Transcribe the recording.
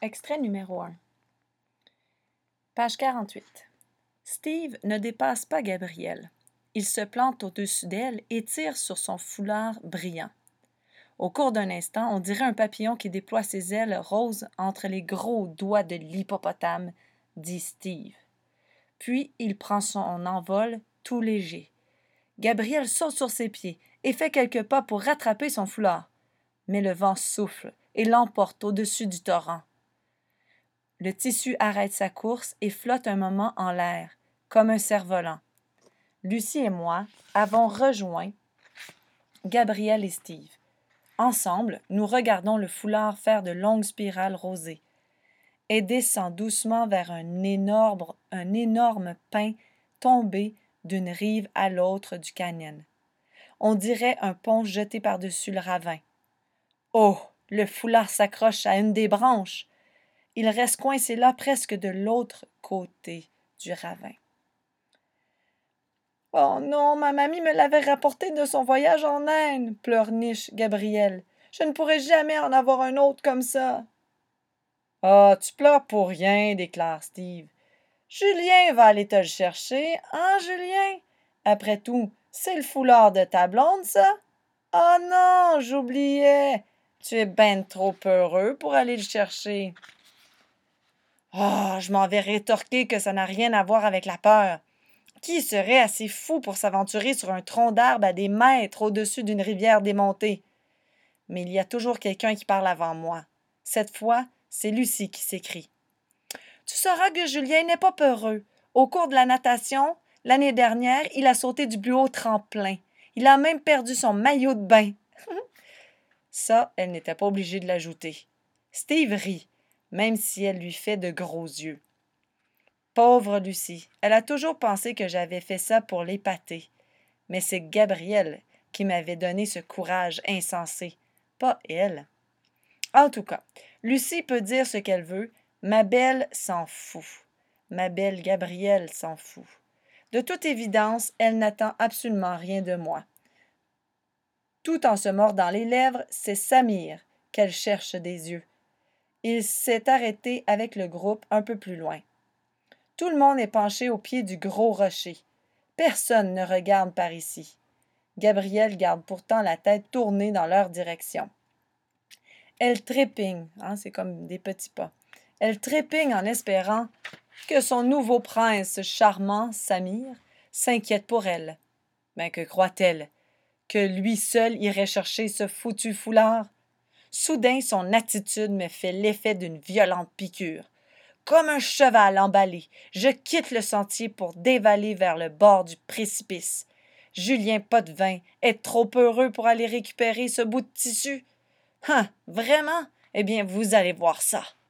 Extrait numéro 1. Page 48. Steve ne dépasse pas Gabrielle. Il se plante au-dessus d'elle et tire sur son foulard brillant. Au cours d'un instant, on dirait un papillon qui déploie ses ailes roses entre les gros doigts de l'hippopotame, dit Steve. Puis il prend son envol tout léger. Gabrielle saute sur ses pieds et fait quelques pas pour rattraper son foulard. Mais le vent souffle et l'emporte au-dessus du torrent. Le tissu arrête sa course et flotte un moment en l'air, comme un cerf-volant. Lucie et moi avons rejoint Gabrielle et Steve. Ensemble, nous regardons le foulard faire de longues spirales rosées et descend doucement vers un énorme pin tombé d'une rive à l'autre du canyon. On dirait un pont jeté par-dessus le ravin. Oh! Le foulard s'accroche à une des branches. Il reste coincé là presque de l'autre côté du ravin. « Oh non, ma mamie me l'avait rapporté de son voyage en Inde, pleurniche Gabrielle. Je ne pourrai jamais en avoir un autre comme ça. Ah, tu pleures pour rien, déclare Steve. Julien va aller te le chercher, hein, Julien? Après tout, c'est le foulard de ta blonde, ça? Ah non, j'oubliais. Tu es ben trop heureux pour aller le chercher. Ah, je m'en vais rétorquer que ça n'a rien à voir avec la peur. Qui serait assez fou pour s'aventurer sur un tronc d'arbre à des mètres au-dessus d'une rivière démontée? Mais il y a toujours quelqu'un qui parle avant moi. Cette fois, c'est Lucie qui s'écrie. Tu sauras que Julien n'est pas peureux. Au cours de la natation, l'année dernière, il a sauté du plus haut tremplin. Il a même perdu son maillot de bain. Ça, elle n'était pas obligée de l'ajouter. Steve rit, même si elle lui fait de gros yeux. Pauvre Lucie, elle a toujours pensé que j'avais fait ça pour l'épater. Mais c'est Gabrielle qui m'avait donné ce courage insensé, pas elle. En tout cas, Lucie peut dire ce qu'elle veut, ma belle s'en fout. Ma belle Gabrielle s'en fout. De toute évidence, elle n'attend absolument rien de moi. Tout en se mordant les lèvres, c'est Samir qu'elle cherche des yeux. Il s'est arrêté avec le groupe un peu plus loin. Tout le monde est penché au pied du gros rocher. Personne ne regarde par ici. Gabrielle garde pourtant la tête tournée dans leur direction. Elle trépigne, c'est comme des petits pas. Elle trépigne en espérant que son nouveau prince charmant, Samir, s'inquiète pour elle. Mais que croit-elle? Que lui seul irait chercher ce foutu foulard? Soudain, son attitude me fait l'effet d'une violente piqûre. Comme un cheval emballé, je quitte le sentier pour dévaler vers le bord du précipice. Julien Potvin est trop heureux pour aller récupérer ce bout de tissu. Vraiment? Eh bien, vous allez voir ça.